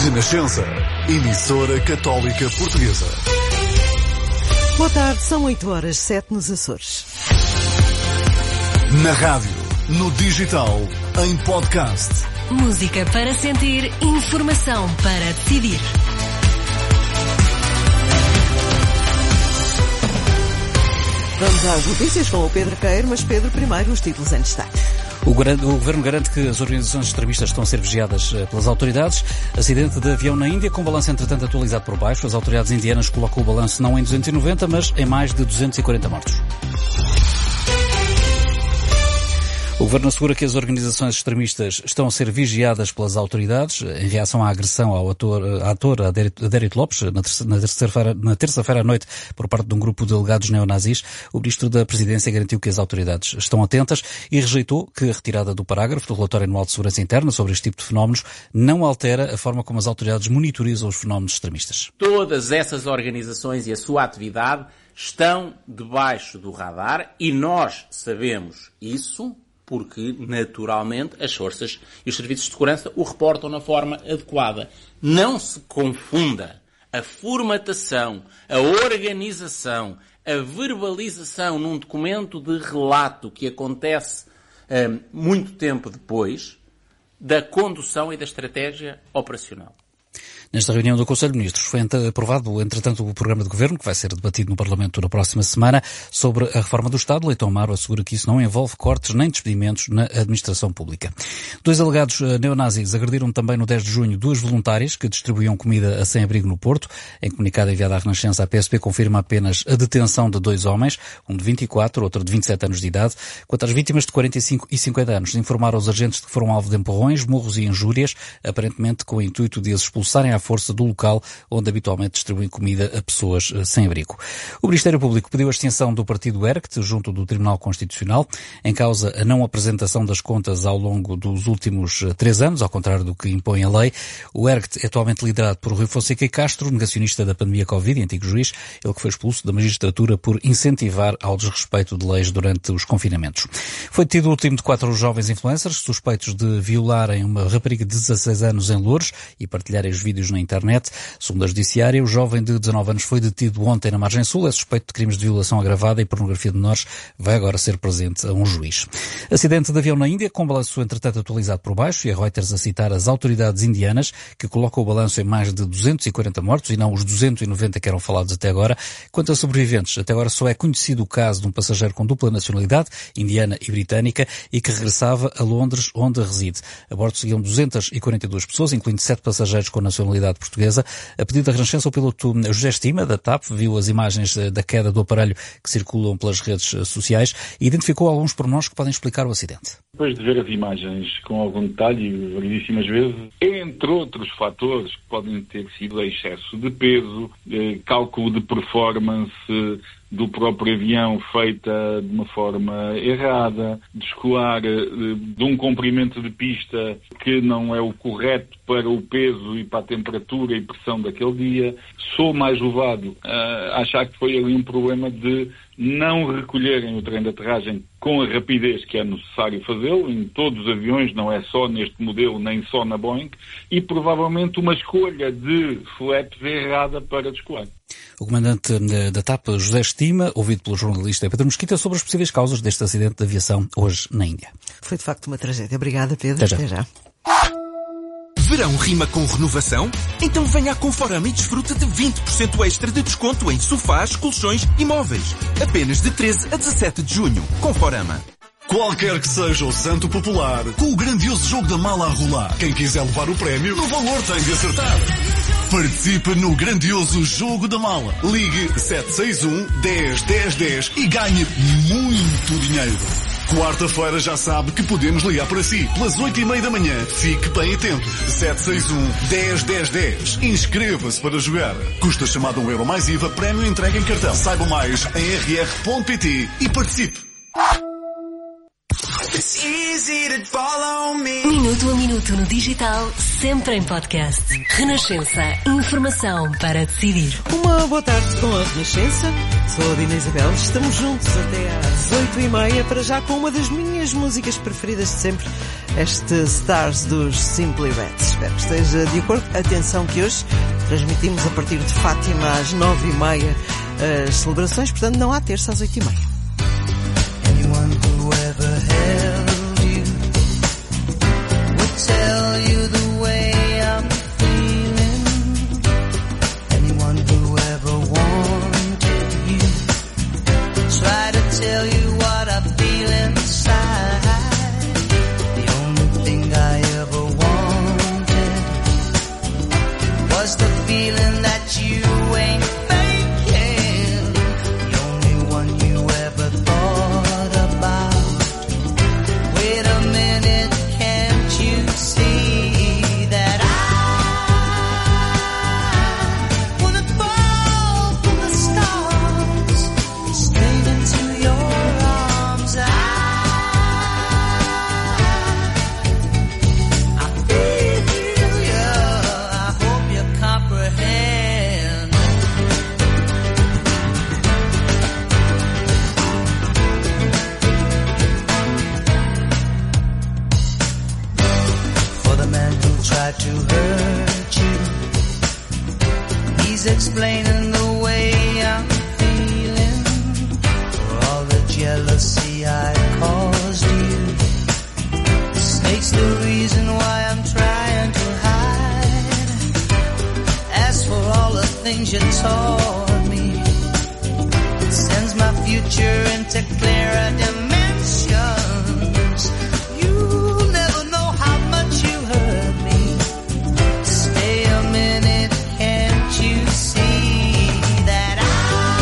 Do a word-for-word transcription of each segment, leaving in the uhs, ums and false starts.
Renascença, emissora católica portuguesa. Boa tarde, são oito horas, sete nos Açores. Na rádio, no digital, em podcast. Música para sentir, informação para decidir. Vamos às notícias com o Pedro Queiro, mas Pedro, primeiro os títulos em destaque. O Governo garante que as organizações extremistas estão a ser vigiadas pelas autoridades. Acidente de avião na Índia, com balanço entretanto atualizado por baixo. As autoridades indianas colocam o balanço não em duzentos e noventa, mas em mais de duzentos e quarenta mortos. O Governo assegura que as organizações extremistas estão a ser vigiadas pelas autoridades em reação à agressão ao ator, à ator Adérito Lopes na terça-feira, na terça-feira à noite por parte de um grupo de alegados neonazis. O Ministro da Presidência garantiu que as autoridades estão atentas e rejeitou que a retirada do parágrafo do Relatório Anual de Segurança Interna sobre este tipo de fenómenos não altera a forma como as autoridades monitorizam os fenómenos extremistas. Todas essas organizações e a sua atividade estão debaixo do radar e nós sabemos isso porque, naturalmente, as forças e os serviços de segurança o reportam na forma adequada. Não se confunda a formatação, a organização, a verbalização num documento de relato que acontece um, muito tempo depois da condução e da estratégia operacional. Nesta reunião do Conselho de Ministros foi aprovado, entretanto, o programa de governo, que vai ser debatido no Parlamento na próxima semana, sobre a reforma do Estado. Leitão Amaro assegura que isso não envolve cortes nem despedimentos na administração pública. Dois alegados neonazis agrediram também no dez de junho duas voluntárias que distribuíam comida a sem-abrigo no Porto. Em comunicado enviado à Renascença, a P S P confirma apenas a detenção de dois homens, um de vinte e quatro, outro de vinte e sete anos de idade. Quanto às vítimas de quarenta e cinco e cinquenta anos, informaram os agentes de que foram alvo de empurrões, murros e injúrias, aparentemente com o intuito de as expulsarem à força do local onde habitualmente distribuem comida a pessoas sem abrigo. O Ministério Público pediu a extinção do partido E R C T junto do Tribunal Constitucional, em causa a não apresentação das contas ao longo dos últimos três anos, ao contrário do que impõe a lei. O E R C T é atualmente liderado por Rui Fonseca e Castro, negacionista da pandemia Covid e antigo juiz, ele que foi expulso da magistratura por incentivar ao desrespeito de leis durante os confinamentos. Foi detido o último de quatro jovens influencers suspeitos de violarem uma rapariga de dezasseis anos em Loures e partilharem os vídeos na internet. Segundo a Judiciária, o jovem de dezanove anos foi detido ontem na Margem Sul, é suspeito de crimes de violação agravada e pornografia de menores, vai agora ser presente a um juiz. Acidente de avião na Índia, com balanço entretanto atualizado por baixo, e a Reuters a citar as autoridades indianas, que colocam o balanço em mais de duzentos e quarenta mortos e não os duzentos e noventa que eram falados até agora. Quanto a sobreviventes, até agora só é conhecido o caso de um passageiro com dupla nacionalidade, indiana e britânica, e que regressava a Londres, onde reside. A bordo seguiam duzentas e quarenta e duas pessoas, incluindo sete passageiros com nacionalidade portuguesa. A pedido da Renascença, o piloto José Estima, da T A P, viu as imagens da queda do aparelho que circulam pelas redes sociais e identificou alguns pormenores que podem explicar o acidente. Depois de ver as imagens com algum detalhe e variedíssimas vezes, entre outros fatores que podem ter sido excesso de peso, cálculo de performance do próprio avião feita de uma forma errada, descolar de um comprimento de pista que não é o correto para o peso e para a temperatura e pressão daquele dia, sou mais levado a achar que foi ali um problema de não recolherem o trem de aterragem com a rapidez que é necessário fazê-lo, em todos os aviões, não é só neste modelo, nem só na Boeing, e provavelmente uma escolha de flaps errada para descolar. O comandante da T A P, José Estima, ouvido pelo jornalista Pedro Mesquita, sobre as possíveis causas deste acidente de aviação hoje na Índia. Foi de facto uma tragédia. Obrigada, Pedro. Até já. Até já. Verão rima com renovação? Então venha à Conforama e desfruta de vinte por cento extra de desconto em sofás, colchões e móveis. Apenas de treze a dezassete de junho. Conforama. Qualquer que seja o santo popular, com o grandioso jogo da mala a rolar, quem quiser levar o prémio, no valor tem de acertar. Participe no grandioso Jogo da Mala. Ligue sete seis um, dez, dez, dez e ganhe muito dinheiro. Quarta-feira já sabe que podemos ligar para si, pelas oito e meia da manhã. Fique bem atento. sete seis um, dez, dez, dez. Inscreva-se para jogar. Custa chamada um euro mais I V A, prémio entregue em cartão. Saiba mais em r r ponto p t e participe. Minuto a minuto no digital, sempre em podcast. Renascença, informação para decidir. Uma boa tarde com a Renascença. Sou a Dina Isabel. Estamos juntos até às oito e meia, para já com uma das minhas músicas preferidas de sempre. este Stars dos Simply Red. Espero que esteja de acordo. Atenção que hoje transmitimos a partir de Fátima às nove e meia as celebrações, portanto não há terça às oito e meia. Anyone who ever held you would tell you the way I'm feeling. Anyone who ever wanted you try to tell you what I feel inside. The only thing I ever wanted was the feeling that you ain't faking. The only one you ever thought about. Wait a minute, can't you see that I wanna fall from the stars straight into your arms? I, I feel you, I hope you comprehend. For the man who tried to hurt you, he's explaining the way I'm feeling. For all the jealousy I caused you, the snake's the reason why I'm trying to hide. As for all the things you taught me, it sends my future into clearer dimensions. You'll never know how much you hurt me. Stay a minute, can't you see that I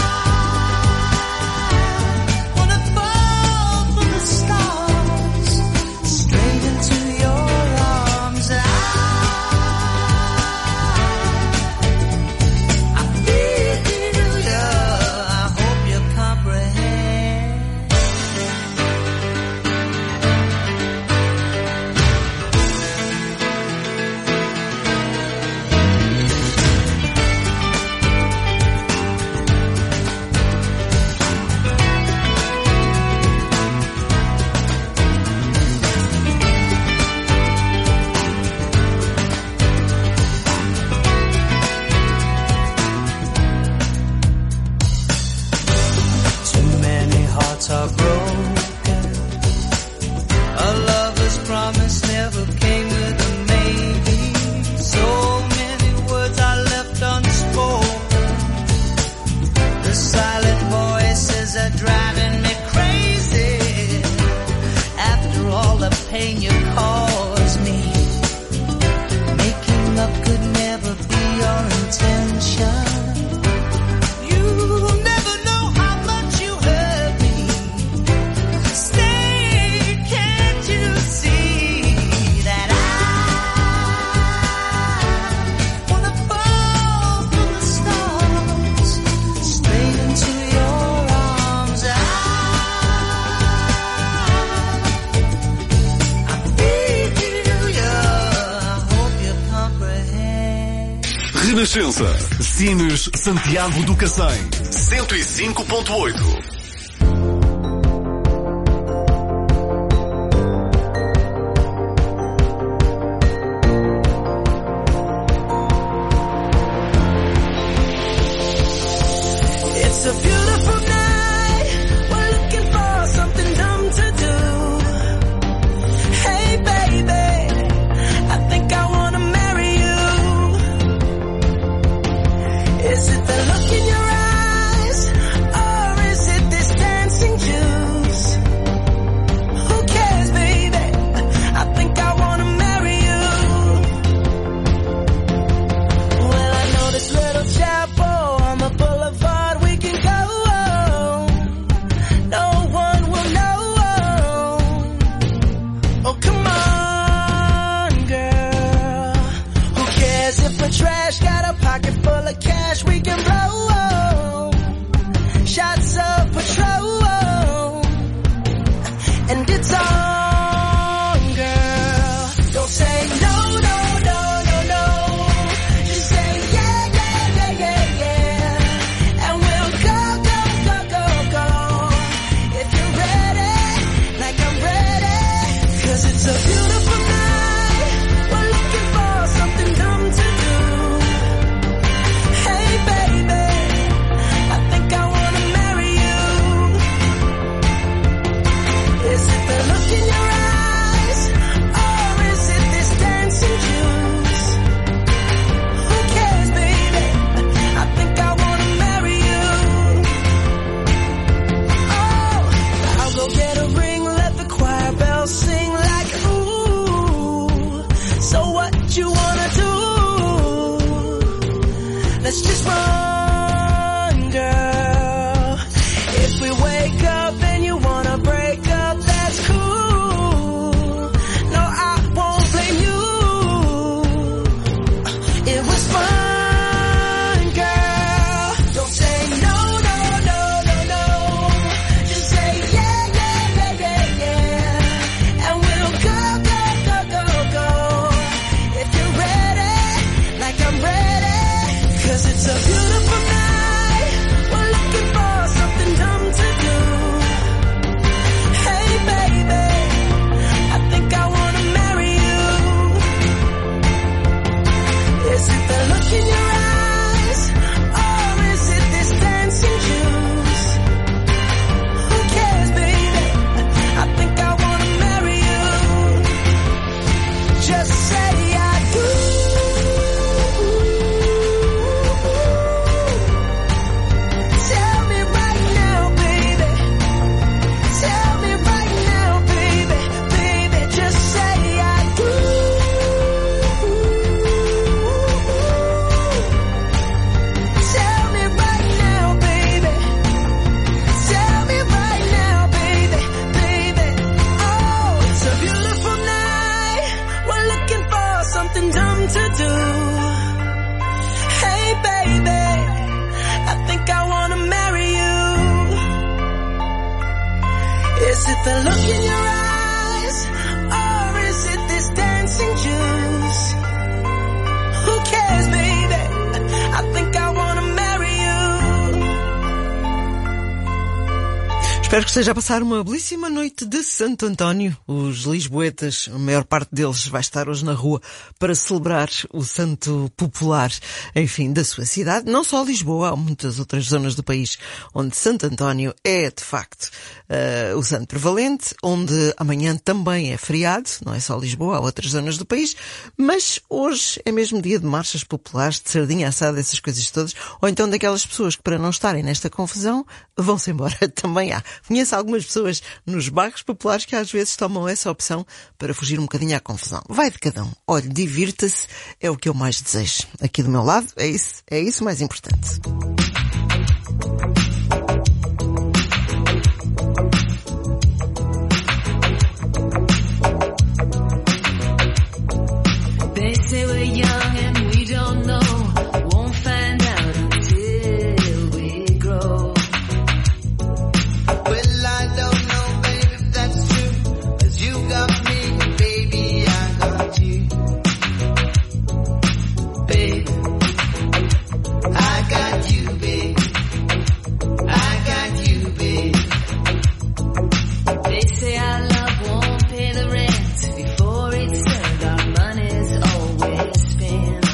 wanna fall from the stars straight into your arms? I, I feel you, I hope you comprehend. Too many hearts are broken. A lover's promise never came with a maybe. So many words are left unspoken. The silent voices are driving me crazy. After all the pain you caused me, making love could never be your intention. You'll never know how much you hurt me. Stay, can't you see that I wanna fall from the stars straight into your arms? I, I feel you, I hope you comprehend. Renascença. Sines Santiago do Cacém. cento e cinco ponto oito. It's a beautiful night. We're looking for something dumb to do. Hey baby, I think I wanna marry you. Is it the look in your eyes, or is it So what you wanna do? Let's just run, girl. If we wake up and you wanna break up, that's cool. No, I won't blame you. It was fun, girl. Don't say no, no, no, no, no. Just say yeah, yeah, yeah, yeah, yeah. And we'll go, go, go, go, go. If you're ready, like I'm ready. Cause it's a beautiful night. We're looking for something dumb to do. Hey baby, I think I wanna marry you. Is it the look in your eyes? Or is it this dancing juice? Who cares, baby? I think I wanna marry you. Just say I do. Tell me right now, baby. Tell me right now, baby. Baby, just say I do. Tell me right now, baby. Tell me right now, baby. Baby, oh, it's a beautiful night. We're looking for something dumb to do. Hey baby, I think I wanna marry you. Is it the look in your eyes? Or is it this dancing juice? Who cares, baby? I think I wanna marry you. Espero que esteja a passar uma belíssima noite de Santo António. Os lisboetas, a maior parte deles vai estar hoje na rua para celebrar o santo popular, enfim, da sua cidade. Não só Lisboa, há muitas outras zonas do país onde Santo António é, de facto, uh, o santo prevalente, onde amanhã também é feriado, não é só Lisboa, há outras zonas do país, mas hoje é mesmo dia de marchas populares, de sardinha assada, essas coisas todas, ou então daquelas pessoas que, para não estarem nesta confusão, vão-se embora. Também há. Conheço algumas pessoas nos bairros populares que às vezes tomam essa opção para fugir um bocadinho à confusão. Vai de cada um. Olhe, divirta-se, é o que eu mais desejo. Aqui do meu lado, é isso, é isso o mais importante. They say we're young and we don't know. Won't find out until we grow. Well, I don't know, baby, if that's true. 'Cause you got me, baby, I got you. Baby, I got you, baby. I got you, baby. They say our love won't pay the rent. Before it's served, our money's always spent.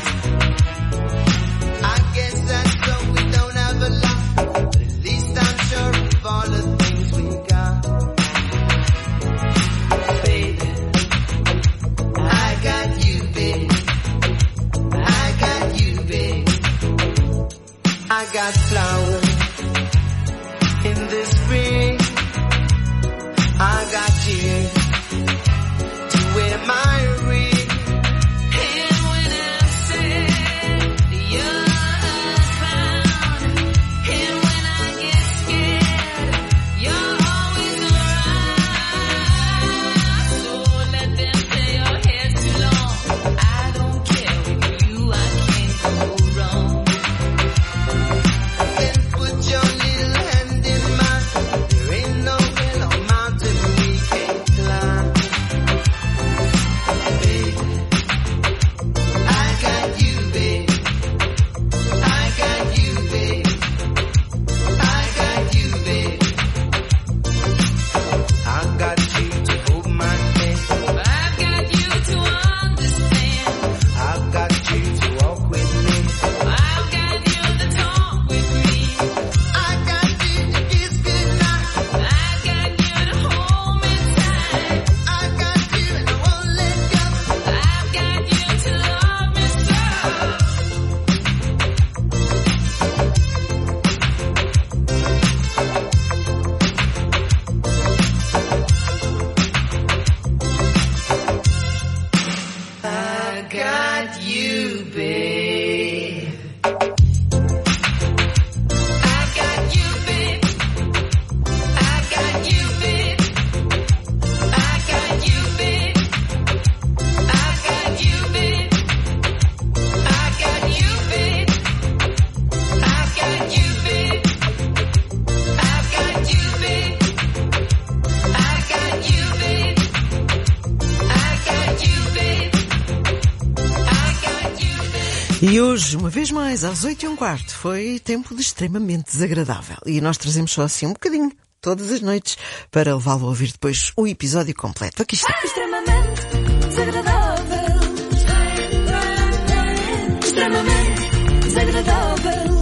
I guess that's so we don't have a lot. But at least I'm sure of all the things we got. Baby, I got you, baby. I got you, baby. I got flowers in the spring. I got you to wear my ring. And when I'm sad, you're around. And when I get scared, you're always around. So let them say your hair's too long. I don't care, with you I can't go wrong. you, babe. E hoje, uma vez mais, às oito e um quarto, foi tempo de extremamente desagradável. E nós trazemos só assim um bocadinho, todas as noites, para levá-lo a ouvir depois o episódio completo. Aqui está. Extremamente desagradável. Extremamente desagradável.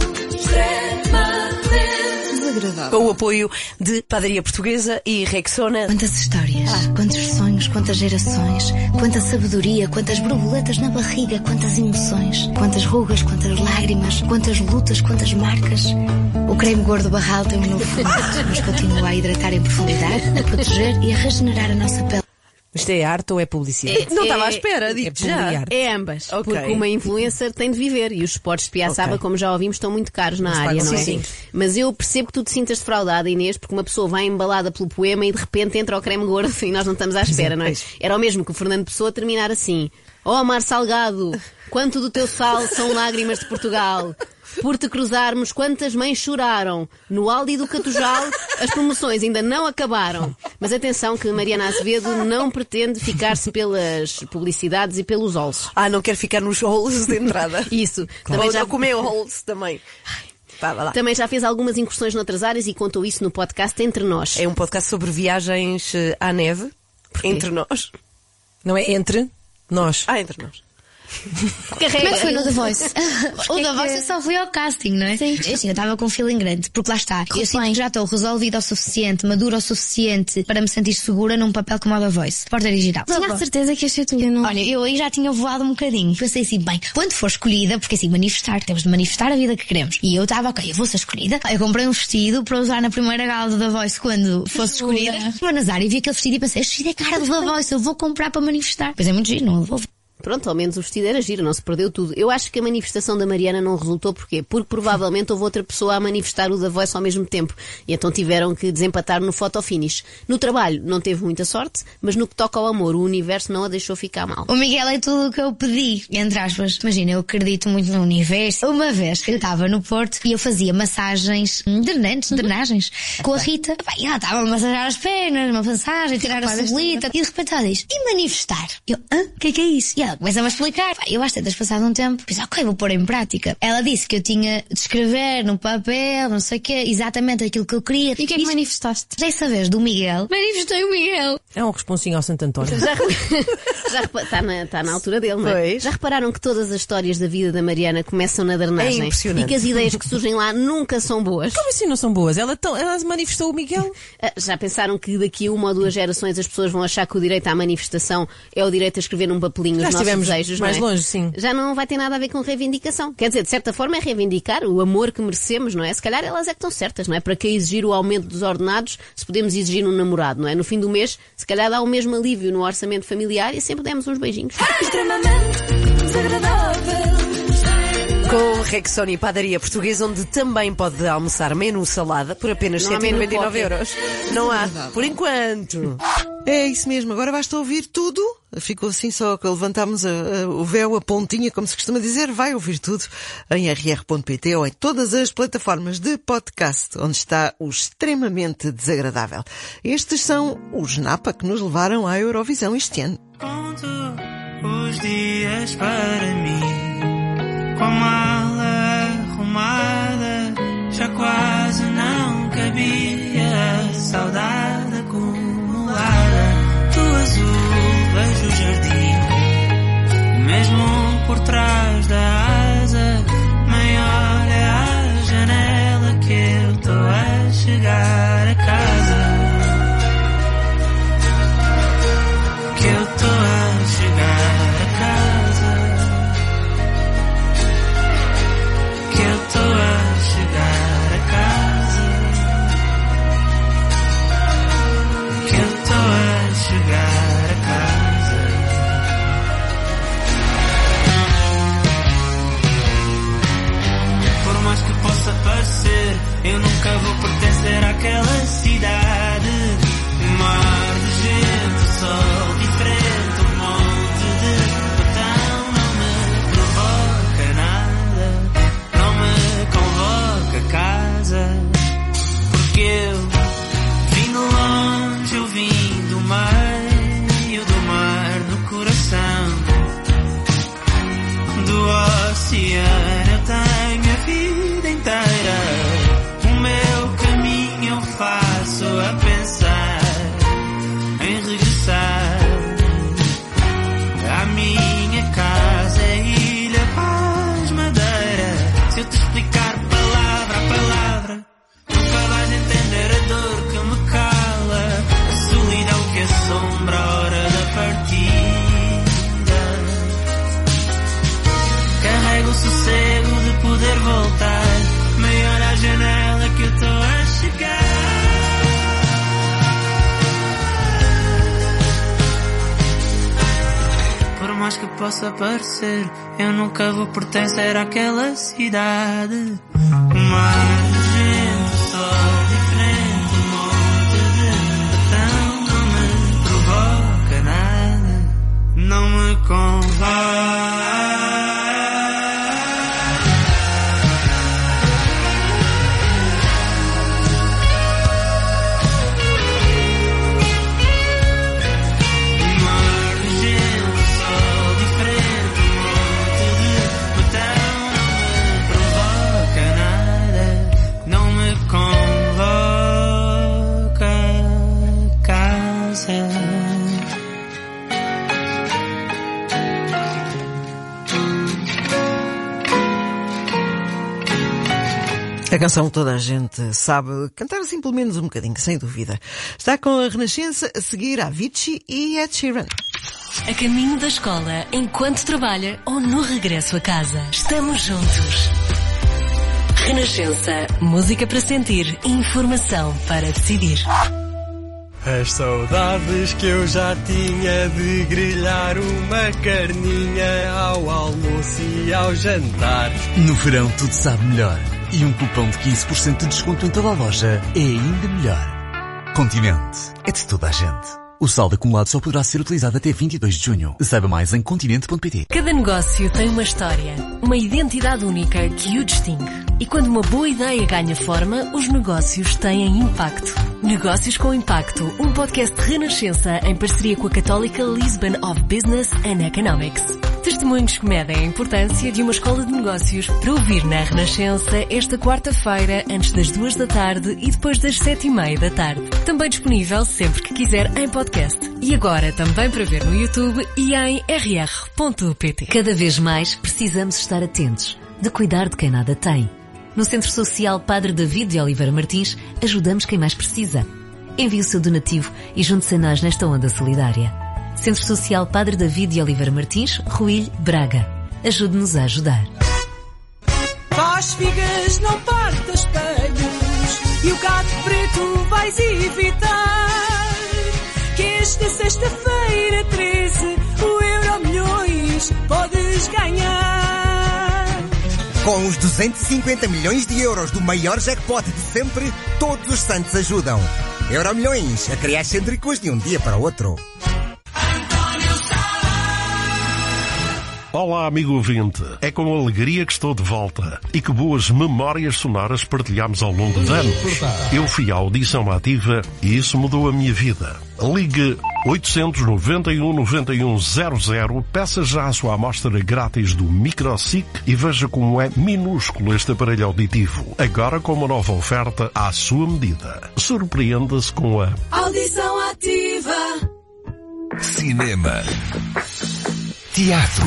Extremamente desagradável. Com o apoio de Padaria Portuguesa e Rexona. Quantas histórias, ah. quantos sonhos, quantas gerações, quanta sabedoria, quantas borboletas na barriga, quantas emoções, quantas rugas, quantas lágrimas, quantas lutas, quantas marcas. O creme gordo Barral tem um novo formato, mas continua a hidratar em profundidade, a proteger e a regenerar a nossa pele. Isto é arte ou é publicidade? É, não estava à espera, digo é já. É ambas, okay. Porque uma influencer tem de viver e os spots de Piaçaba, okay. como já ouvimos, estão muito caros na Mas área, não é? Sim. Mas eu percebo que tu te sintas defraudada, Inês, porque uma pessoa vai embalada pelo poema e de repente entra o creme gordo e nós não estamos à espera, não é? Era o mesmo que o Fernando Pessoa terminar assim: ó Mar Salgado, quanto do teu sal são lágrimas de Portugal. Por te cruzarmos, quantas mães choraram. No Aldi do Catujal, as promoções ainda não acabaram. Mas atenção que Mariana Azevedo não pretende ficar-se pelas publicidades e pelos olhos. Ah, não quer ficar nos halls de entrada. Isso. Claro. Também já comeu halls também. Pá, vai lá. Também já fez algumas incursões noutras áreas e contou isso no podcast Entre Nós. É um podcast sobre viagens à neve. Entre nós. Não é entre nós. Ah, entre nós. Como é que foi no The Voice? O The Voice eu só fui ao casting, não é? Sim. Assim, eu estava com um feeling grande, porque lá está. Eu sinto que já estou resolvida o suficiente, madura o suficiente para me sentir segura num papel como o The Voice. Porta digital. Tinha a certeza que ia ser tu. Não... Olha, eu aí já tinha voado um bocadinho. Pensei assim, bem, quando for escolhida, porque assim, manifestar, temos de manifestar a vida que queremos. E eu estava, ok, eu vou ser escolhida. Eu comprei um vestido para usar na primeira gala do The Voice quando fosse escolhida. Vou na Zara e vi aquele vestido e pensei, este vestido é cara do The Voice, eu vou comprar para manifestar. Pois é muito giro, não vou. Pronto, ao menos o vestido era giro, não se perdeu tudo. Eu acho que a manifestação da Mariana não resultou, porquê? Porque provavelmente houve outra pessoa a manifestar o The Voice ao mesmo tempo. E então tiveram que desempatar no photo finish. No trabalho não teve muita sorte, mas no que toca ao amor, o universo não a deixou ficar mal. O Miguel é tudo o que eu pedi, entre aspas. Imagina, eu acredito muito no universo. Uma vez eu estava no Porto e eu fazia massagens, drenantes, drenagens, com a Rita. E ela estava a massajar as pernas, uma massagem, tirar a celulite. E de repente ela diz, e manifestar? Eu, hã? O que é que é isso? E ela começa-me a explicar. Eu às tantas, passado um tempo, pensei, ok, vou pôr em prática. Ela disse que eu tinha de escrever no papel, não sei o quê, exatamente aquilo que eu queria. E o que é que manifestaste? Dessa vez do Miguel, manifestei o Miguel. É um responsinho ao Santo António. Já, já está na, tá na altura dele, não é? Pois. Já repararam que todas as histórias da vida da Mariana começam na drenagem? É impressionante. E que as ideias que surgem lá nunca são boas? Como assim não são boas? Ela, tão, ela manifestou o Miguel? Já pensaram que daqui a uma ou duas gerações as pessoas vão achar que o direito à manifestação é o direito a escrever num papelinho os nossos desejos, mais não é? longe, sim. Já não vai ter nada a ver com reivindicação. Quer dizer, de certa forma é reivindicar o amor que merecemos, não é? Se calhar elas é que estão certas, não é? Para que exigir o aumento dos ordenados se podemos exigir um namorado, não é? No fim do mês, se calhar dá o mesmo alívio no orçamento familiar e sempre demos uns beijinhos. Extremamente desagradável. Com Rexona e Padaria Portuguesa, onde também pode almoçar menu salada por apenas Não há cento e noventa e nove menu euros. Não há, por enquanto. É isso mesmo, agora basta ouvir tudo. Ficou assim só que levantámos a, a, o véu, a pontinha, como se costuma dizer. Vai ouvir tudo em r r ponto p t ou em todas as plataformas de podcast, onde está o extremamente desagradável. Estes são os Napa que nos levaram à Eurovisão este ano. Conto os dias para mim, com a mala arrumada, já quase não cabia, saudade acumulada. Do azul vejo o jardim, mesmo por trás da asa, maior é a janela que eu estou a chegar a casa, que eu estou a chegar a casa. oceano eu tenho a vida inteira. O meu caminho eu faço a pensar em regressar à minha casa, Ilha Paz, Madeira. Se eu te explicar palavra a palavra, nunca vais entender a dor que me cala, a solidão que assombra a hora da partida. Carrego o sossego de poder voltar, maior à janela que eu estou a chegar. Por mais que possa parecer, eu nunca vou pertencer àquela cidade. Mar, gente, sol diferente, um monte de betão não me provoca nada, não me convém. A canção que toda a gente sabe cantar assim pelo menos um bocadinho, sem dúvida. Está com a Renascença, a seguir a Avicii e Ed Sheeran. A caminho da escola, enquanto trabalha ou no regresso a casa. Estamos juntos. Renascença. Música para sentir, informação para decidir. As saudades que eu já tinha de grelhar uma carninha ao almoço e ao jantar. No verão tudo sabe melhor. E um cupom de quinze por cento de desconto em toda a loja é ainda melhor. Continente. É de toda a gente. O saldo acumulado só poderá ser utilizado até vinte e dois de junho. Saiba mais em continente ponto pt. Cada negócio tem uma história, uma identidade única que o distingue. E quando uma boa ideia ganha forma, os negócios têm impacto. Negócios com Impacto, um podcast de Renascença em parceria com a Católica Lisbon of Business and Economics. Testemunhos que medem a importância de uma escola de negócios para ouvir na Renascença esta quarta-feira antes das duas da tarde e depois das sete e meia da tarde. Também disponível sempre que quiser em podcast. E agora também para ver no YouTube e em r r ponto p t. Cada vez mais precisamos estar atentos de cuidar de quem nada tem. No Centro Social Padre David de Oliveira Martins, ajudamos quem mais precisa. Envie o seu donativo e junte-se a nós nesta onda solidária. Centro Social Padre David de Oliveira Martins, Ruilho, Braga. Ajude-nos a ajudar. Faz figas, não parta espelhos, e o gato preto vais evitar. Que esta sexta-feira treze, o Euro Milhões podes ganhar. Com os duzentos e cinquenta milhões de euros do maior jackpot de sempre, todos os santos ajudam. Euro Milhões, a criar cêntricos de um dia para o outro. Olá, amigo ouvinte. É com alegria que estou de volta. E que boas memórias sonoras partilhamos ao longo de anos. Eu fui à audição ativa e isso mudou a minha vida. Ligue oitocentos, noventa e um, noventa e um, zero zero, peça já a sua amostra grátis do MicroSic e veja como é minúsculo este aparelho auditivo. Agora com uma nova oferta à sua medida. Surpreenda-se com a Audição ativa. Cinema. Teatro.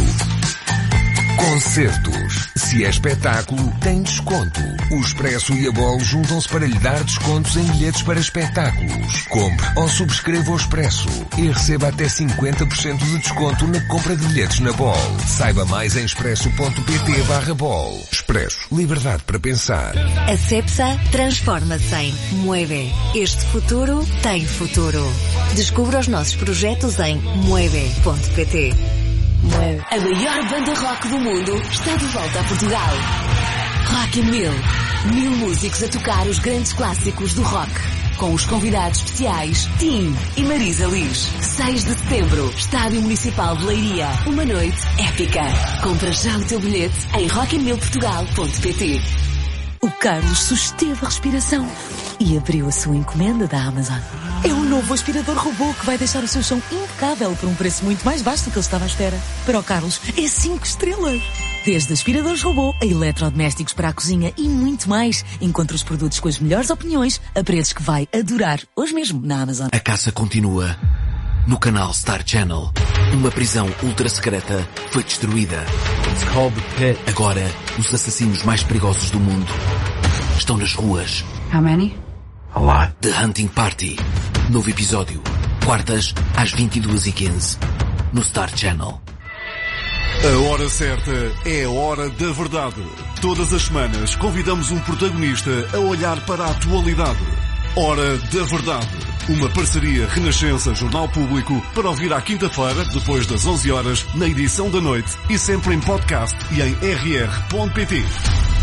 Concertos. Se é espetáculo, tem desconto. O Expresso e a Bol juntam-se para lhe dar descontos em bilhetes para espetáculos. Compre ou subscreva o Expresso e receba até cinquenta por cento de desconto na compra de bilhetes na Bol. Saiba mais em expresso.pt barra Bol. Expresso. Liberdade para pensar. A Cepsa transforma-se em Mueve. Este futuro tem futuro. Descubra os nossos projetos em mueve ponto pt. A maior banda rock do mundo está de volta a Portugal. Rock in Mil. Mil músicos a tocar os grandes clássicos do rock. Com os convidados especiais Tim e Marisa Liz. seis de setembro, Estádio Municipal de Leiria. Uma noite épica. Compra já o teu bilhete em rock in mil portugal ponto pt. O Carlos susteve a respiração e abriu a sua encomenda da Amazon. É um novo aspirador robô que vai deixar o seu chão impecável por um preço muito mais baixo do que ele estava à espera. Para o Carlos, é cinco estrelas. Desde aspiradores robô a eletrodomésticos para a cozinha e muito mais. Encontre os produtos com as melhores opiniões a preços que vai adorar. Hoje mesmo na Amazon. A caça continua. No canal Star Channel, uma prisão ultra secreta foi destruída. It's called the Pit. Agora, os assassinos mais perigosos do mundo estão nas ruas. How many? A lot. The Hunting Party. Novo episódio. Quartas, às vinte e duas e quinze. No Star Channel. A hora certa é a hora da verdade. Todas as semanas convidamos um protagonista a olhar para a atualidade. Hora da verdade. Uma parceria Renascença Jornal Público para ouvir à quinta-feira, depois das onze horas, na edição da noite e sempre em podcast e em r r ponto p t.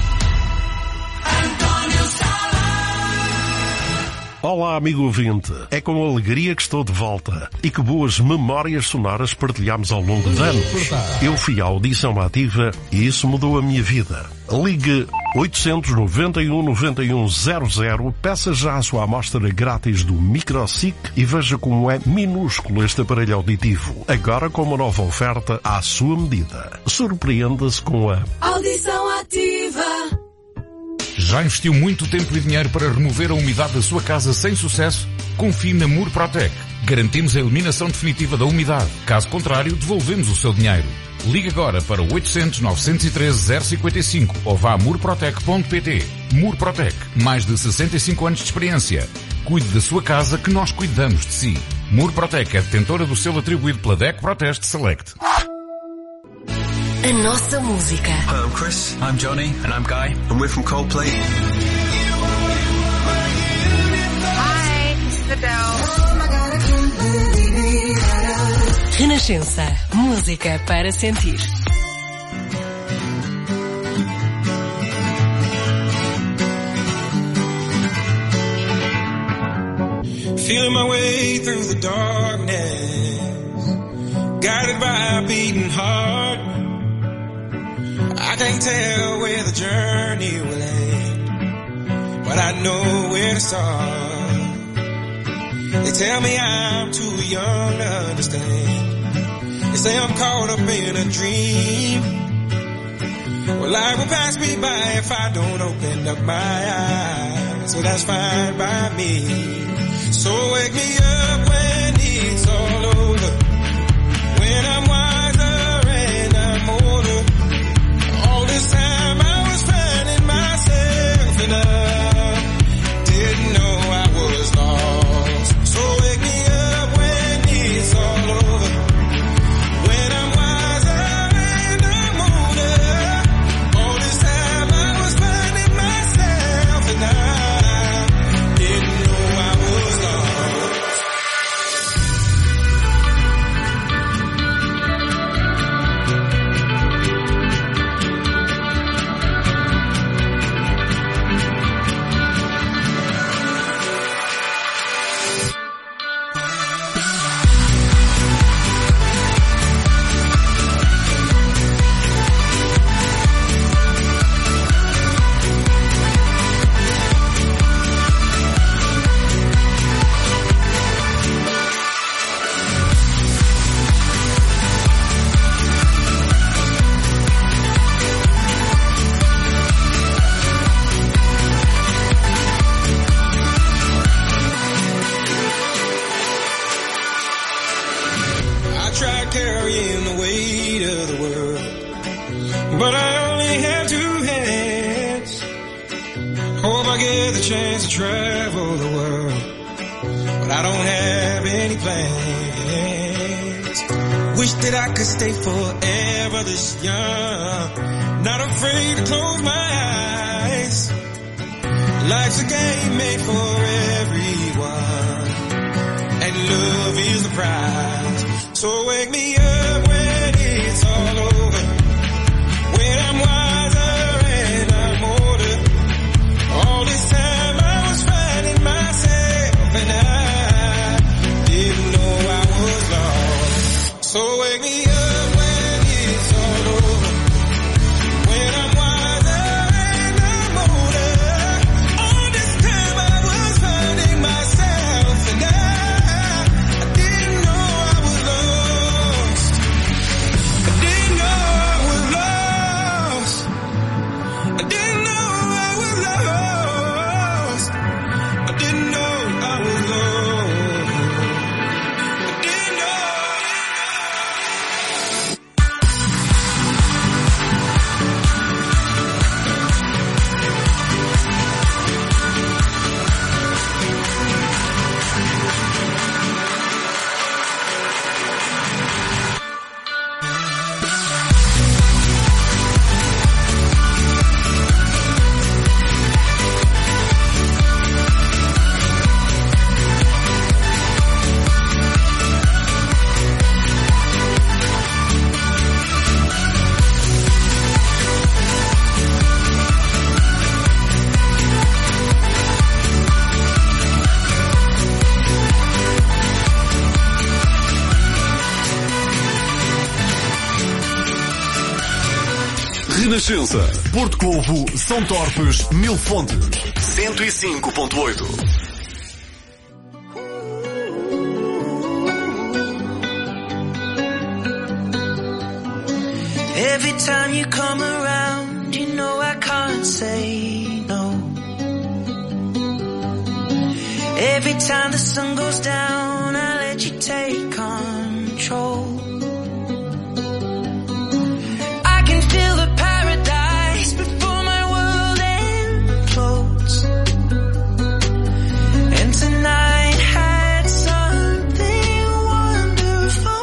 Olá, amigo ouvinte. É com alegria que estou de volta. E que boas memórias sonoras partilhamos ao longo de anos. Eu fui à audição ativa e isso mudou a minha vida. Ligue oitocentos, noventa e um, noventa e um, zero zero, peça já a sua amostra grátis do MicroSic e veja como é minúsculo este aparelho auditivo. Agora com uma nova oferta à sua medida. Surpreenda-se com a Audição ativa. Já investiu muito tempo e dinheiro para remover a umidade da sua casa sem sucesso? Confie na Murprotec. Garantimos a eliminação definitiva da umidade. Caso contrário, devolvemos o seu dinheiro. Ligue agora para oitocentos, novecentos e treze, zero cinquenta e cinco ou vá a murprotec ponto p t. Murprotec. Mais de sessenta e cinco anos de experiência. Cuide da sua casa que nós cuidamos de si. Murprotec é detentora do selo atribuído pela D E C Proteste Select. A nossa música. Hi, I'm Chris. I'm Johnny. And I'm Guy. And we're from Coldplay. Hi, this is Adele. Renascença. Música para sentir. Feeling my way through the darkness, guided by a beating heart. I can't tell where the journey will end, but I know where to start. They tell me I'm too young to understand. They say I'm caught up in a dream. Well, life will pass me by if I don't open up my eyes. So that's fine by me. So wake me up when it's all over, when I'm wiser and I'm older. All this time I was finding myself and I didn't know I was lost. So wake me up when it's all over, when I'm wiser and I'm older. All this time I was finding myself and I didn't know I was lost. I tried carrying the weight of the world, but I only have two hands. Hope I get the chance to travel the world, but I don't have any plans. Wish that I could stay forever this young, not afraid to close my eyes. Life's a game made for everyone, and love is the prize. So wake me up when it's all over, when I'm wiser and I'm older. All this time I was finding myself and I didn't know I was lost. So wake me up when it's all over, when I'm wiser and I'm older. All this time I was finding myself and I, I didn't know I was lost. Renascença, Porto Covo, São Torpes, Mil Fontes, cento e cinco ponto oito. Every time you come around, you know I can't say no. Every time the sun goes down, I let you take control. I can feel the paradise before my world implodes. And tonight had something wonderful.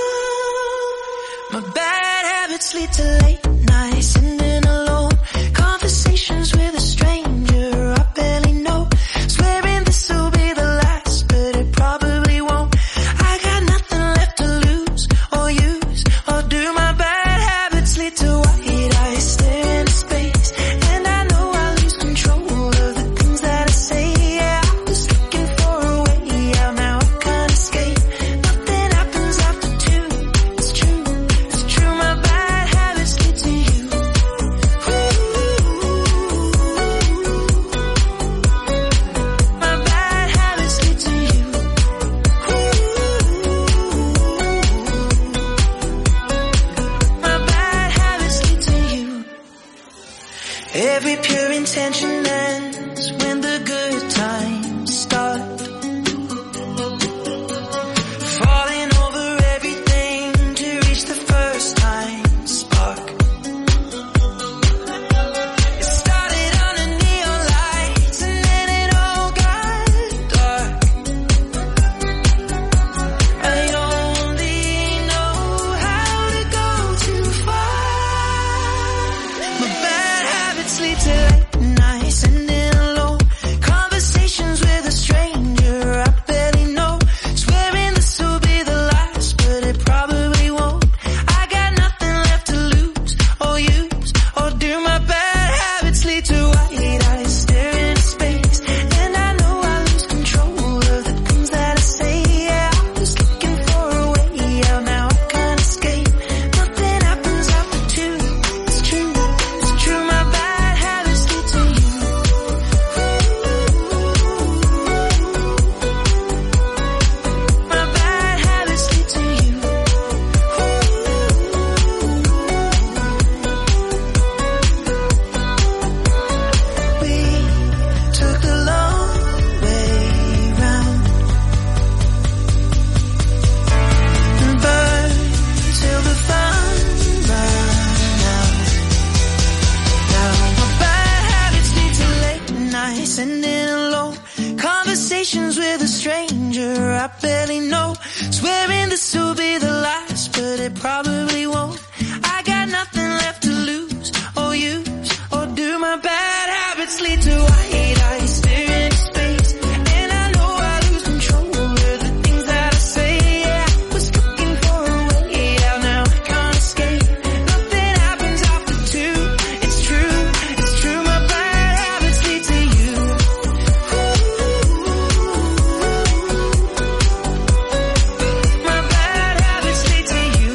My bad habits lead to late nights, sitting alone, conversations with a stranger I barely know, swearing this will be the last, but it probably won't. I got nothing left to lose or use or do. My bad habits lead to white eyes stare into space, and I know I lose control of the things that I say. Yeah, I was looking for a way out, now I can't escape. Nothing happens after two, it's true, it's true. My bad habits lead to you. My bad habits lead to you. My bad habits lead to you. Every pure intention ends when the good times start. Falling over everything to reach the first time spark. It started under neon lights and then it all got dark. I only know how to go too far. My bad habits lead to late nights, sitting alone, conversations with a stranger I barely know, swearing this will be the last, but it probably won't. I got nothing left to lose or use or do. My bad habits lead to white eyes stare into space, and I know I lose control of the things that I say. Yeah, I was looking for a way out, now I can't escape. Nothing happens after two, it's true, it's true. My bad habits lead to you. My bad habits lead to you. We took the long way round and burned till the fun ran out. Now my bad habits lead to late nights, sitting alone, conversations with a stranger I barely know, swearing this will be the last, but it probably won't. I got nothing left to lose or use or do. My bad habits lead to white eyes stare into space, and I know I lose control of the things that I say. Yeah, I was looking for a way out, now I can't escape. Nothing happens after two, it's true, it's true. My bad habits lead to you. My bad habits lead to you.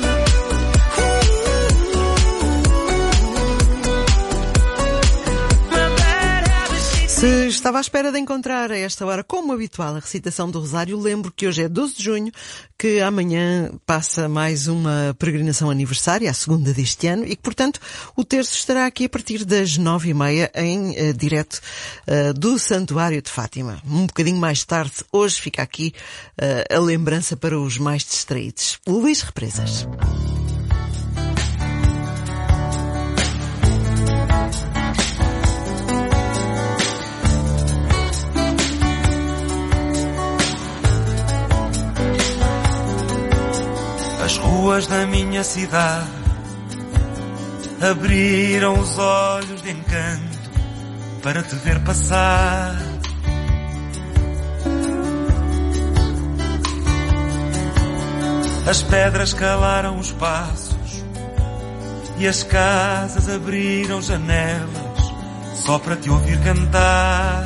My bad habits lead to Se estava à espera de encontrar a esta hora, como habitual, a recitação do Rosário, lembro que hoje é doze de junho, que amanhã passa mais uma peregrinação aniversária, a segunda deste ano, e que, portanto, o terço estará aqui a partir das nove e meia em uh, direto uh, do Santuário de Fátima. Um bocadinho mais tarde, hoje fica aqui uh, a lembrança para os mais distraídos. Luís Represas. As ruas da minha cidade abriram os olhos de encanto para te ver passar. As pedras calaram os passos e as casas abriram janelas só para te ouvir cantar.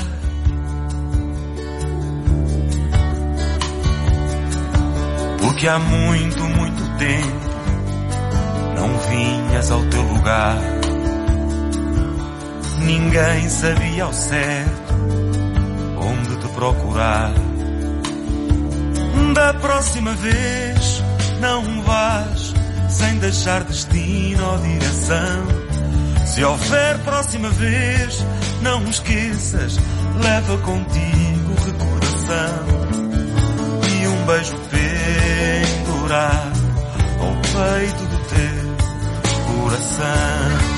Porque há muito, muito tempo não vinhas ao teu lugar. Ninguém sabia ao certo onde te procurar. Da próxima vez não vás sem deixar destino ou direção. Se houver próxima vez, não esqueças, leva contigo recordação e um beijo pendurado ao peito do teu coração.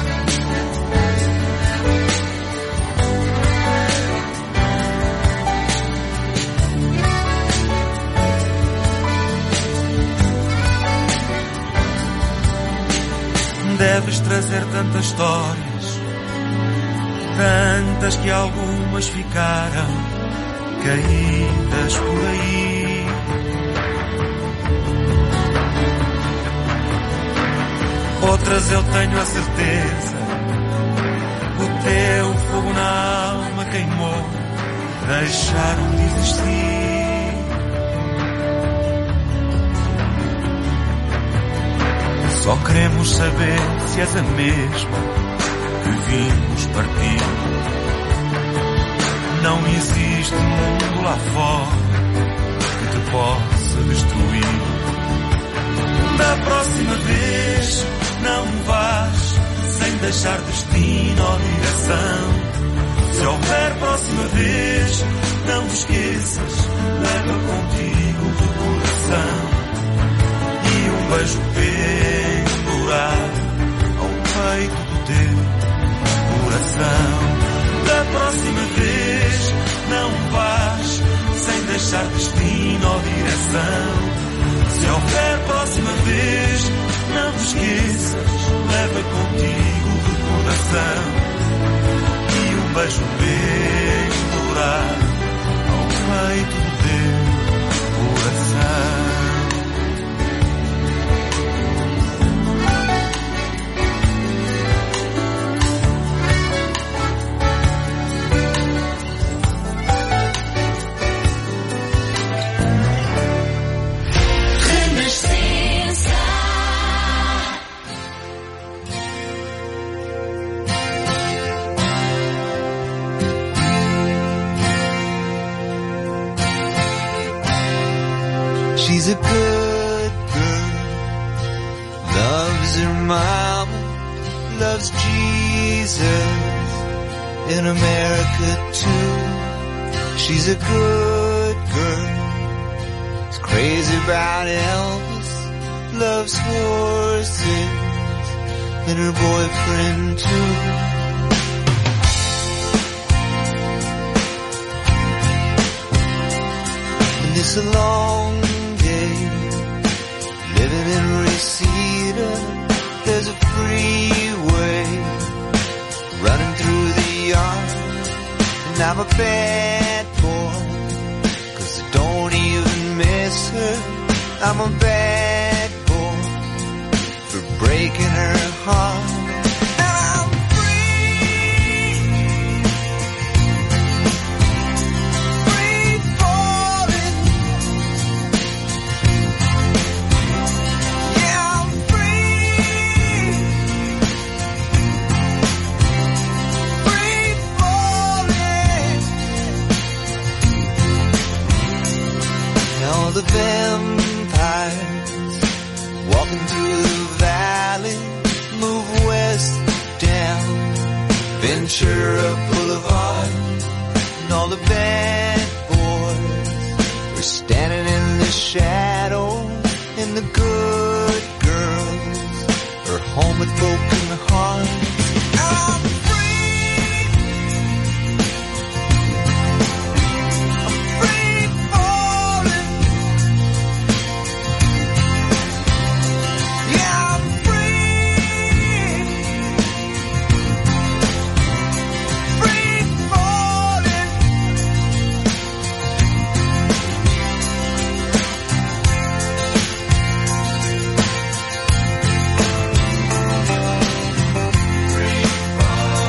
Deves trazer tantas histórias, tantas que algumas ficaram caídas por aí. Outras eu tenho a certeza, o teu fogo na alma queimou, deixaram de existir. Só queremos saber se és a mesma que vimos partir. Não existe mundo lá fora que te possa destruir. Da próxima vez não vás sem deixar destino ou direção. Se houver próxima vez, não te esqueças, leva contigo o coração e um beijo pendurado ao peito do teu coração. Da próxima vez não vás sem deixar destino ou direção. Se houver próxima vez, não te esqueças, leva contigo o coração e um beijo pendurado ao peito do teu coração. She's a good girl, loves her mama, loves Jesus, in America too. She's a good girl, is crazy about Elvis, loves horses, and her boyfriend too. And it's a long living in Reseda, there's a freeway running through the yard. And I'm a bad boy, cause I don't even miss her. I'm a bad boy for breaking her heart. The vampires walking through the valley move west down Ventura Boulevard, and all the bad boys are standing in the shadow, and the good girls are home with broken hearts. I'm free falling.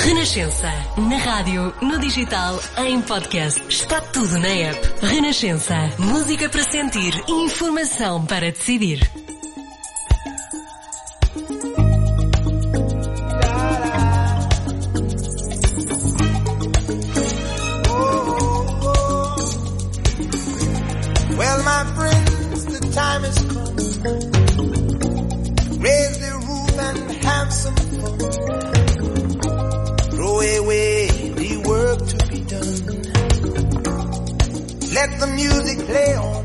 Renascença. Na rádio, no digital, em podcast. Está tudo na app. Renascença. Música para sentir e informação para decidir. Well, my friends, the time has come. Raise the roof and have some fun. Throw away the work to be done. Let the music play on.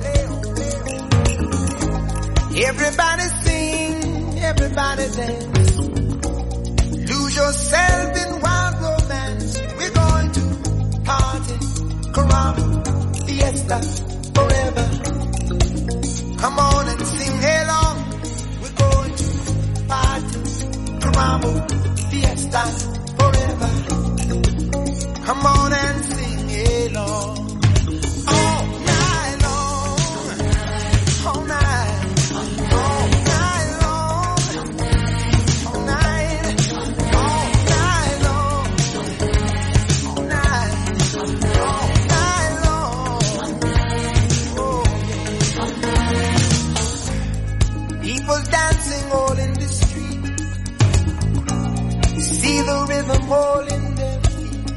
Everybody sing, everybody dance. Lose yourself in wild romance. We're going to party, caramba, fiesta, forever. Come on and sing along. We're going to party, caramba, fiesta, forever. Come on and sing along. All night long, all night, all night long, all night, all night long, all night, all night long. Oh, yeah. People dancing all in the street. See the rhythm all in their feet.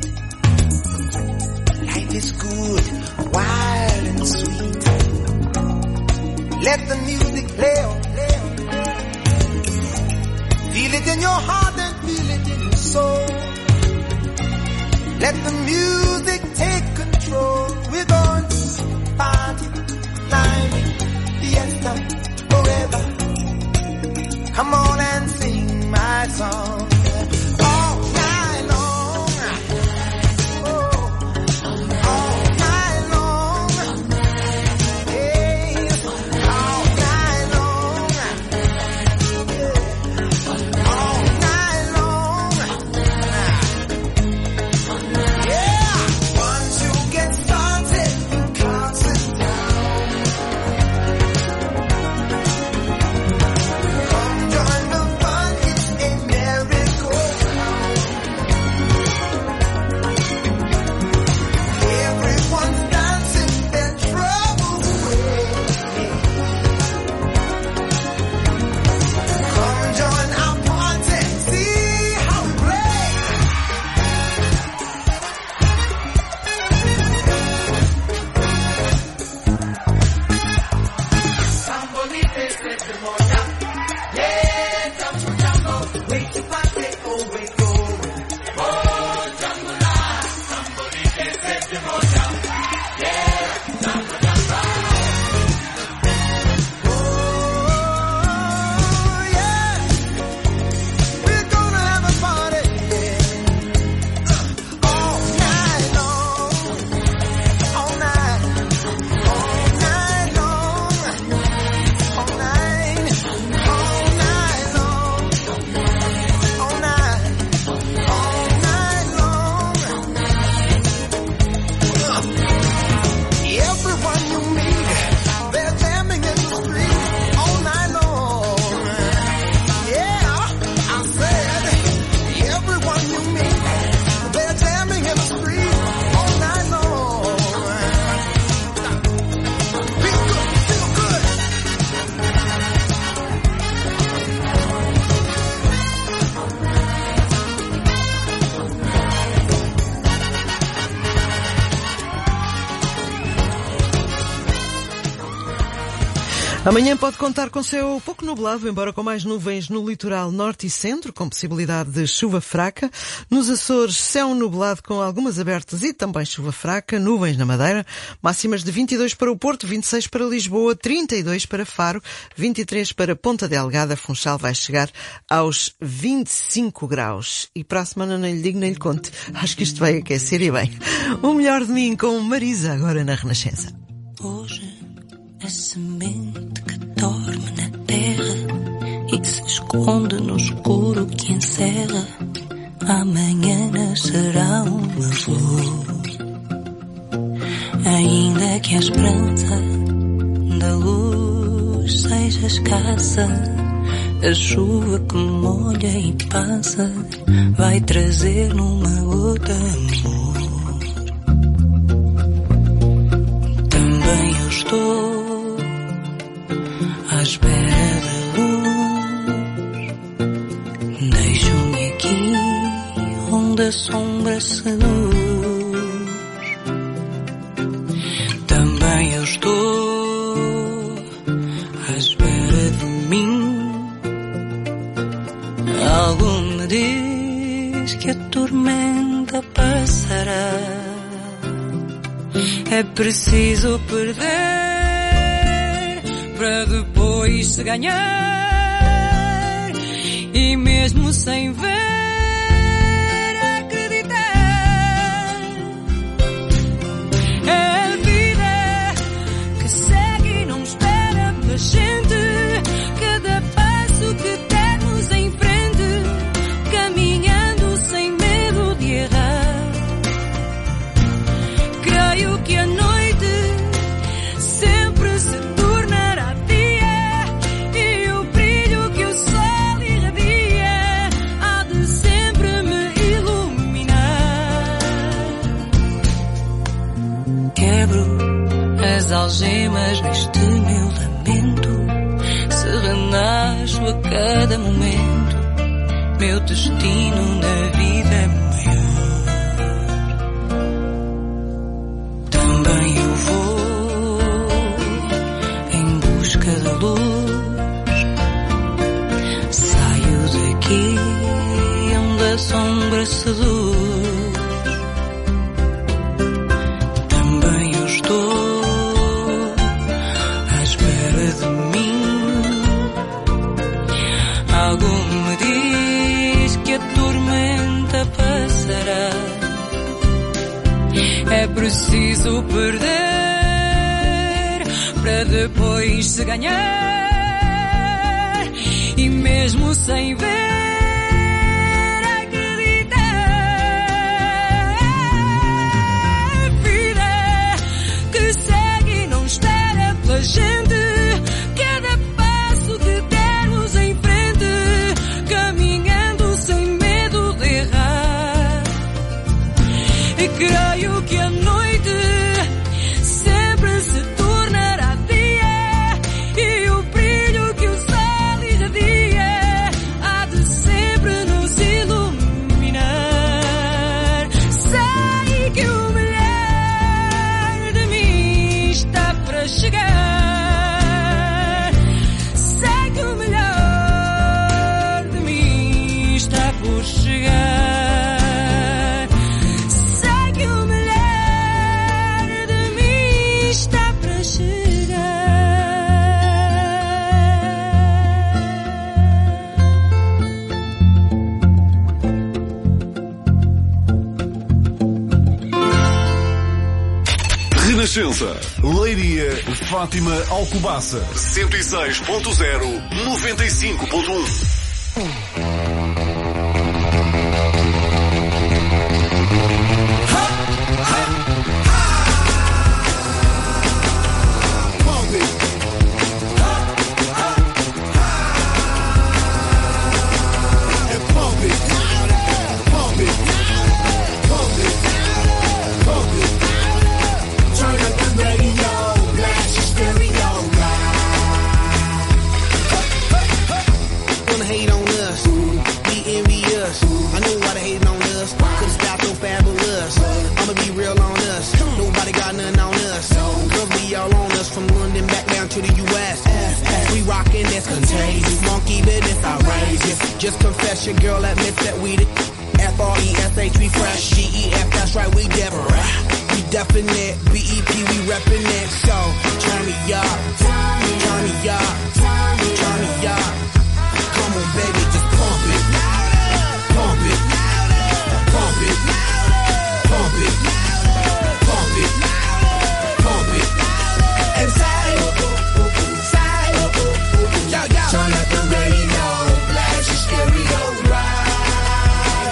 Life is good, wild and sweet. Let the music play on, play on, play on. Feel it in your heart and feel it in your soul. Let the music take control. We're going to party, climbing, fiesta, forever. Come on and sing my song. All night long. Oh, all night long. Hey, all night long. Yeah, all night long. Yeah, once you get started, you can't sit down. Come join the fun, it's a merry-go-round. Everyone's dancing their troubles away. Come join our party, see how we play. Sambolite se te moja, yeah, jambo jambo, wait to party, oh wait go, oh jambo la, sambolite se te moja, yeah, jambo jambo, oh yeah, we're gonna have a party, yeah, all night long, all night, all night long. All night, all night long, all night, all night long. Everyone you meet, they're jamming in the street all night long. Yeah, I said, everyone you meet, they're jamming in the street all night long. Feel good, feel good. Amanhã pode contar com céu pouco nublado, embora com mais nuvens no litoral norte e centro, com possibilidade de chuva fraca. Nos Açores, céu nublado com algumas abertas e também chuva fraca, nuvens na Madeira, máximas de vinte e dois para o Porto, vinte e seis para Lisboa, trinta e dois para Faro, vinte e três para Ponta Delgada. Funchal vai chegar aos vinte e cinco graus. E para a semana nem lhe digo nem lhe conto. Acho que isto vai aquecer e bem. O melhor de mim com Marisa, agora na Renascença. Hoje a semente que dorme na terra e se esconde no escuro que encerra, amanhã nascerá uma flor. Ainda que a esperança da luz seja escassa, A chuva que molha e passa vai trazer numa gota amor. Também eu estou à espera da luz. Deixo-me aqui onde a sombra seduz. Também eu estou à espera de mim. Algo me diz que a tormenta passará. É preciso perder para depois se ganhar. E mesmo sem ver, acreditar. É a vida que segue e não espera pela gente. Cada passo que dermos em frente, caminhando sem medo de errar. Creio que a noite sempre se tornará dia, e o brilho que o sol irradia há de sempre me iluminar. Quebro as algemas deste meu lamento, se renasço a cada momento, meu destino na vida é maior. Também eu vou em busca da luz. Saio daqui onde a sombra seduz. Também eu estou à espera de mim. Algo me diz que a tormenta passará. É preciso perder para depois se ganhar. E mesmo sem ver, acreditar. A vida que segue e não espera pela gente. Cada passo que dermos em frente, caminhando sem medo de errar. E creio que a noite sempre se tornará dia, e o brilho que o sol irradia há de sempre nos iluminar. Sei que o melhor de mim está para chegar. Sei que o melhor de mim está por chegar. Renascença, Leiria, Fátima, Alcobaça, cento e seis ponto zero, noventa e cinco ponto um. Just confess your girl admits that we the F R E S H, we fresh. G E F, that's right, we Deborah. We definite, B E P, we reppin' it. So, turn me up, turn me up, turn me up. Come on, baby, just pump it. Pump it. Pump it. Pump it. Pump it. Pump it. And side, side, yo, yo. Turn up the radio. Stereo ride.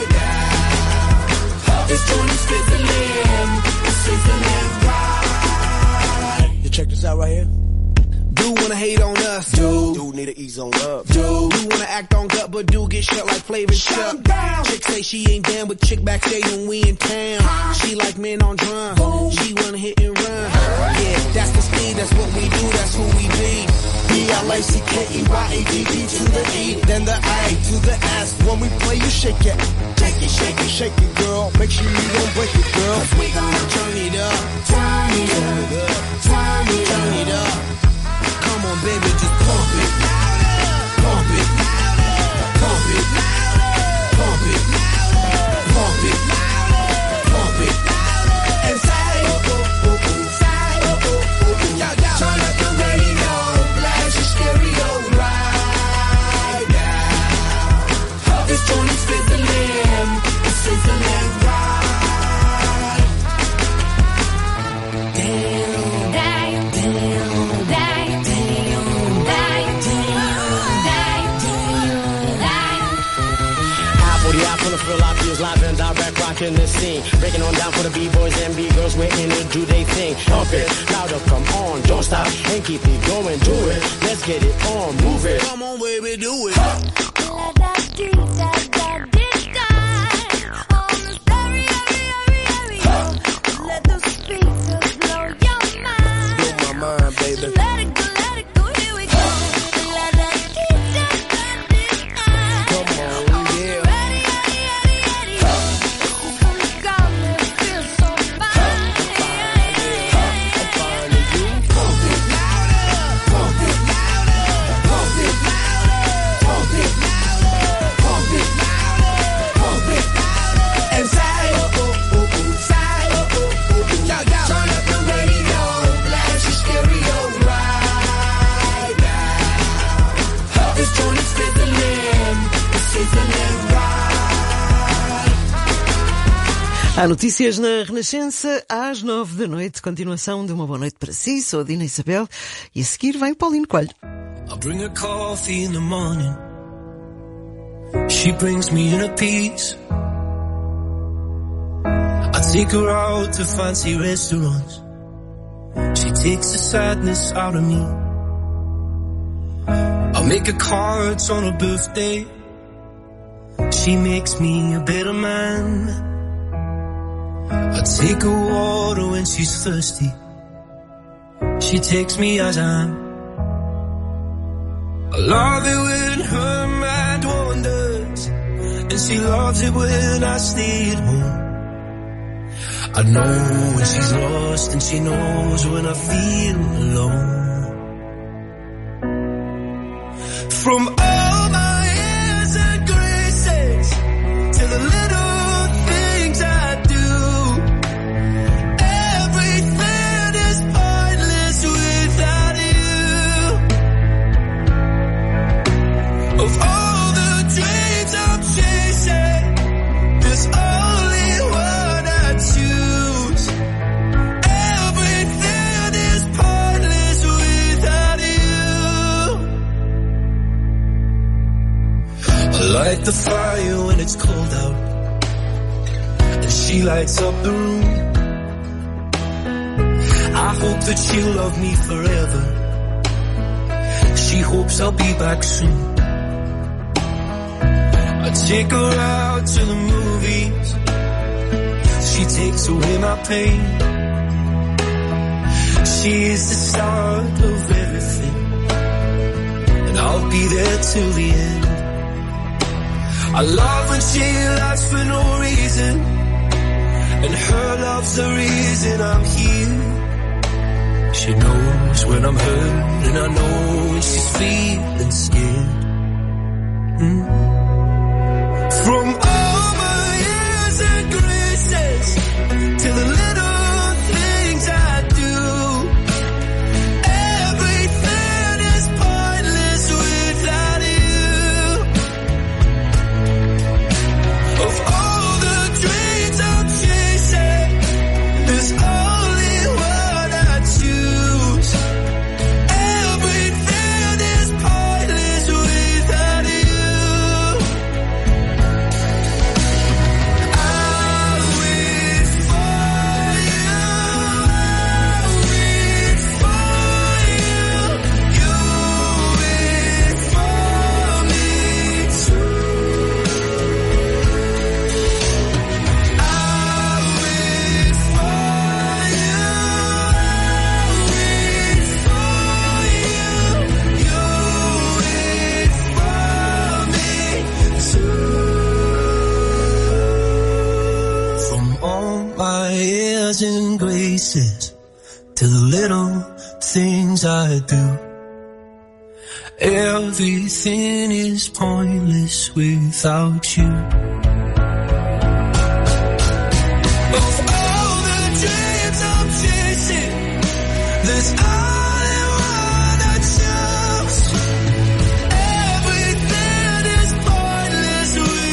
wanna hate on us? Dude, dude need to ease on up. Dude, you wanna act on gut, but do get shut like Flavor Shut down. Chick say she ain't down, but chick backstage when we in town. Huh? She like men on drum. Boom. She wanna hit and run. Yeah, that's the speed, that's what we do, that's who we be. B L A C K E Y A D D to the E, then the A to the S. When we play, you shake it. Shake it, shake it, shake it, girl. Make sure you don't break it, girl. Cause we gonna turn it up. Turn it up. Turn it up. Turn it up. Come on, baby, just pump it. Pump it. Pump it. Pump it. Pump it. Pump it. And say, oh, oh, oh, say, oh, oh, oh, oh. Turn up the radio. Blast your stereo right now. This joint is fizzling. It's fizzling right. Damn. Damn. Damn. Damn. Damn. Full of thrill, I feel live and direct, rocking the scene. Breaking on down for the B-boys and B-girls, we're in it, do they thing. Pump it, louder, come on, don't stop, and keep it going, do it. Let's get it on, move it. Come on, baby, do it. Let the speakers blow your mind. Blow my mind, baby. Let it go, let it go, here we go. Let the guitar cut this time. Come on, yeah. Ready, ready, ready, ready. Come got me, feel so fine. I'm fine with you. Pump it louder. Pump it louder. Pump it louder. Pump it louder. Pump it louder. Pump it louder. And say, oh, oh, oh, oh, say, oh, oh, oh, oh. Yo, yo. Turn up the radio. Blast your stereo right now. This joint is fizzling. It's fizzling right. Há notícias na Renascença às nove da noite. Continuação de uma boa noite para si. Sou a Dina Isabel e a seguir vem o Paulino Coelho. I bring her coffee in the morning. She brings me in a piece. I take her out to fancy restaurants. She takes the sadness out of me. I make her cards on her birthday. She makes me a better man. I take her water when she's thirsty. She takes me as I am. I love it when her mind wanders, and she loves it when I stay at home. I know when she's lost, and she knows when I feel alone. From all my airs and graces to the little things I do, everything is pointless without you. Of all the dreams I'm chasing, there's only one I choose. Everything is pointless without you. I light the fire when it's cold out, and she lights up the room. I hope that she'll love me forever. She hopes I'll be back soon. I take her out to the movies. She takes away my pain. She is the start of everything, and I'll be there till the end. I love when she laughs for no reason, and her love's the reason I'm here. She knows when I'm hurt, and I know when she's feeling scared. Mm. From all my years and graces to the little things I do, everything is pointless without you. Of all the dreams I'm chasing, there's only one I choose. Everything is pointless without you. From all my airs and graces to the little things I do, everything is pointless without you. Of all the dreams I'm chasing, there's only one I chose. Everything is pointless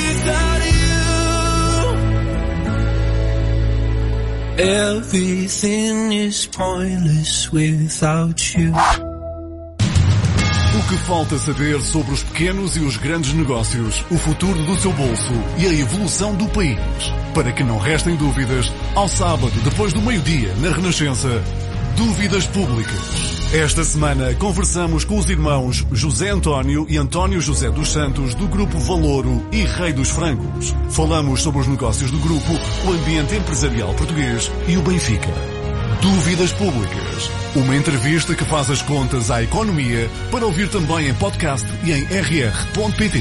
without you. Everything is pointless without you. O que falta saber sobre os pequenos e os grandes negócios, o futuro do seu bolso e a evolução do país. Para que não restem dúvidas, ao sábado, depois do meio-dia, na Renascença, Dúvidas Públicas. Esta semana conversamos com os irmãos José António e António José dos Santos do Grupo Valouro e Rei dos Frangos. Falamos sobre os negócios do grupo, o ambiente empresarial português e o Benfica. Dúvidas Públicas. Uma entrevista que faz as contas à economia, para ouvir também em podcast e em r r ponto p t.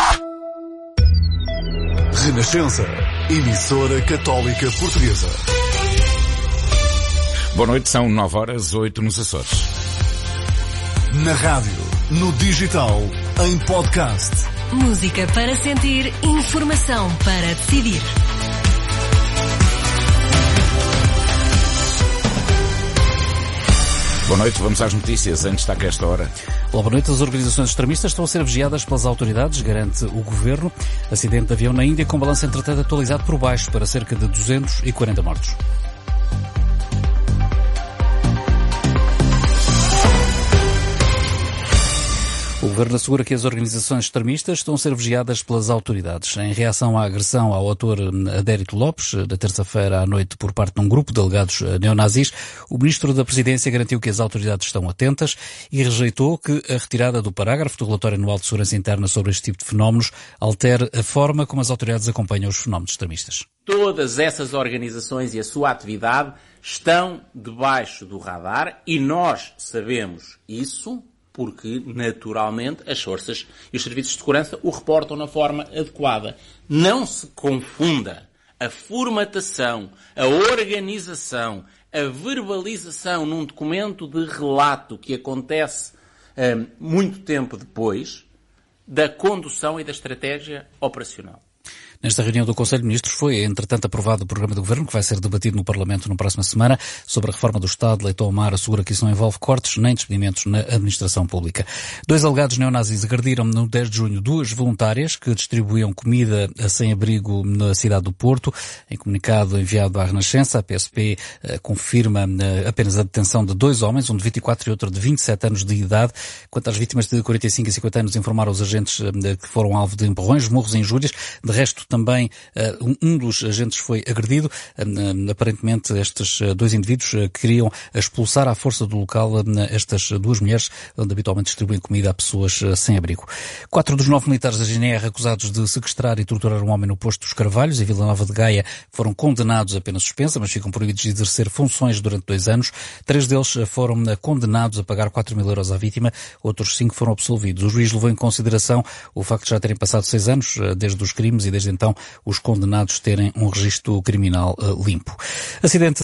Renascença. Emissora Católica Portuguesa. Boa noite, são nove horas, oito nos Açores. Na rádio, no digital, em podcast. Música para sentir, informação para decidir. Boa noite, vamos às notícias. Em destaque a esta hora. Olá, boa noite. As organizações extremistas estão a ser vigiadas pelas autoridades, garante o governo. Acidente de avião na Índia com balanço entretanto atualizado por baixo para cerca de duzentos e quarenta mortos. O Governo assegura que as organizações extremistas estão a ser vigiadas pelas autoridades. Em reação à agressão ao autor Adérito Lopes, na terça-feira à noite, por parte de um grupo de delegados neonazis, o Ministro da Presidência garantiu que as autoridades estão atentas e rejeitou que a retirada do parágrafo do Relatório Anual de Segurança Interna sobre este tipo de fenómenos altere a forma como as autoridades acompanham os fenómenos extremistas. Todas essas organizações e a sua atividade estão debaixo do radar e nós sabemos isso porque, naturalmente, as forças e os serviços de segurança o reportam na forma adequada. Não se confunda a formatação, a organização, a verbalização num documento de relato que acontece um, muito tempo depois da condução e da estratégia operacional. Nesta reunião do Conselho de Ministros foi, entretanto, aprovado o programa do Governo, que vai ser debatido no Parlamento na próxima semana, sobre a reforma do Estado. Leitão Amar assegura que isso não envolve cortes nem despedimentos na administração pública. Dois alegados neonazis agrediram no dez de junho duas voluntárias que distribuíam comida a sem-abrigo na cidade do Porto. Em comunicado enviado à Renascença, a P S P uh, confirma uh, apenas a detenção de dois homens, um de vinte e quatro e outro de vinte e sete anos de idade. Quanto às vítimas de quarenta e cinco e cinquenta anos, informaram os agentes uh, que foram alvo de empurrões, murros e injúrias. De resto, também uh, um dos agentes foi agredido. Uh, aparentemente, estes uh, dois indivíduos uh, queriam expulsar à força do local uh, estas duas mulheres, onde habitualmente distribuem comida a pessoas uh, sem abrigo. Quatro dos nove militares da G N R acusados de sequestrar e torturar um homem no posto dos Carvalhos, em Vila Nova de Gaia, foram condenados a pena suspensa, mas ficam proibidos de exercer funções durante dois anos. Três deles foram uh, condenados a pagar quatro mil euros à vítima, outros cinco foram absolvidos. O juiz levou em consideração o facto de já terem passado seis anos uh, desde os crimes e desde então os condenados terem um registro criminal uh, limpo. Acidente